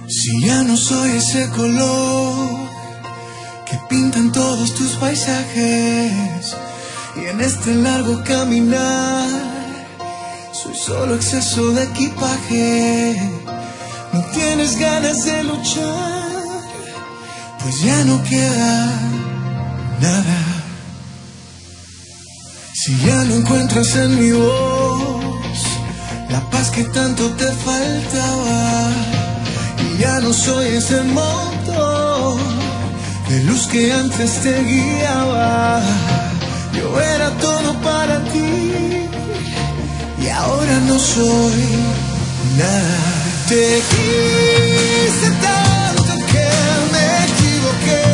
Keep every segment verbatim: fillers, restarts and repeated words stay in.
Si ya no soy ese color que pintan todos tus paisajes, y en este largo caminar soy solo exceso de equipaje. No tienes ganas de luchar, pues ya no queda nada. Si ya no encuentras en mi voz la paz que tanto te faltaba, y ya no soy ese motor de luz que antes te guiaba. Yo era todo para ti y ahora no soy nada. Te quise tanto que me equivoqué.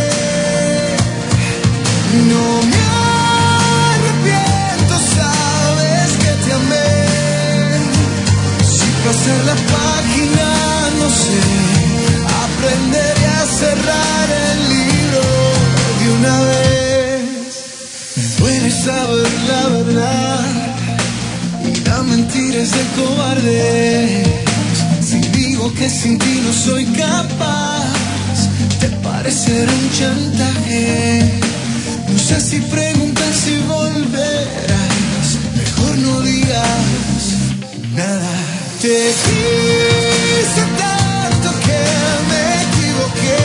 No me arrepiento, sabes que te amé. Si pasar la página, no sé, aprenderé a cerrar el libro de una vez. Me duele saber la verdad y la mentira es de cobarde. Si digo que sin ti no soy capaz, te parecerá un chantaje. No sé si preguntas si volverás, mejor no digas nada. Te quise tanto que me equivoqué.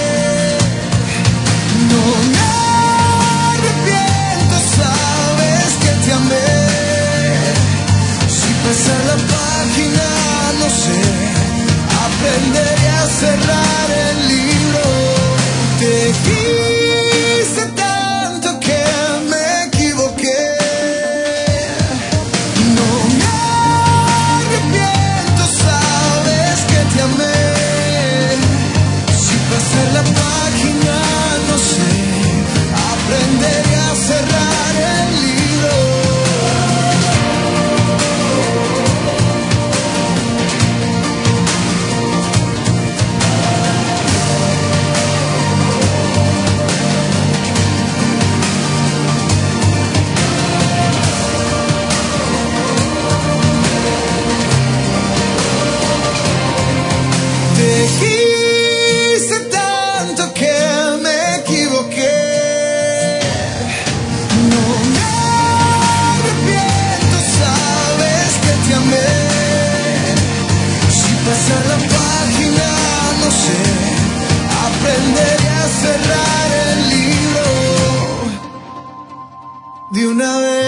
No me arrepiento, sabes que te amé. Si pasar la página, no sé, aprenderé a cerrar el libro. Te quise tanto que me equivoqué. No me arrepiento, sabes que te amé. Si pasar la página, no sé, aprenderé a cerrar el libro. Te quise tanto que me equivoqué. No me arrepiento, sabes que te amé. Si pasar la página, no sé, aprenderé a cerrar el libro de una vez.